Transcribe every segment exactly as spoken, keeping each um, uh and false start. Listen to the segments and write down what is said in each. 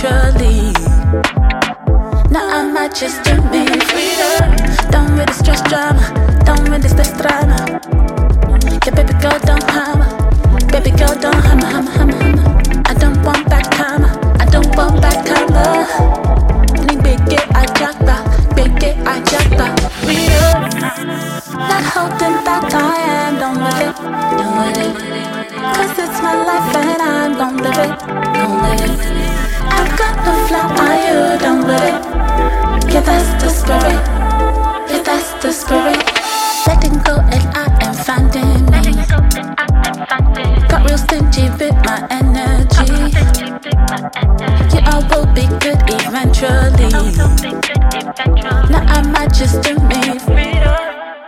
eventually. Now I might just do me freedom. Done with the stress drama, done with the stress drama. Yeah, baby girl, don't hammer. Baby girl, don't hammer, hammer, hammer, hammer. I don't want back hammer. I don't want back hammer. Need big get I jackpa, big get I jackpa. Freedom. Not holding back, I am done with it, done with it. Cause it's my life and I'm gon' live it, gon' live it. I've got no flaw, are you done with it? Yeah, that's the spirit, yeah, that's the spirit. Letting go and I am finding me. Got real stingy with my energy. Yeah, I will be good eventually. Now I might just do me freedom.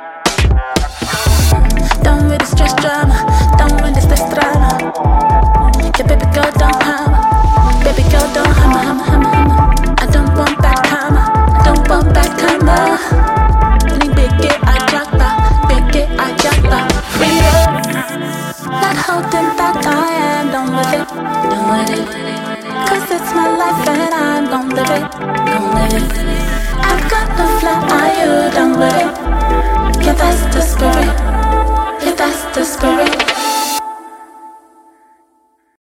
Done with the stress drama, done with the stress drama. Yeah, baby girl, don't hammer. Baby girl, don't hammer, hammer, hammer, hammer. I don't want back hammer. I don't want back hammer. Need big get I jackpa, big get I jackpa. Freedom. Not holding back, I am done with it, done with it. Cause it's my life and I'm gon' live it, gon' live it. I've got no flaw, are you done with it? Yeah, that's the spirit. Yeah, that's the spirit.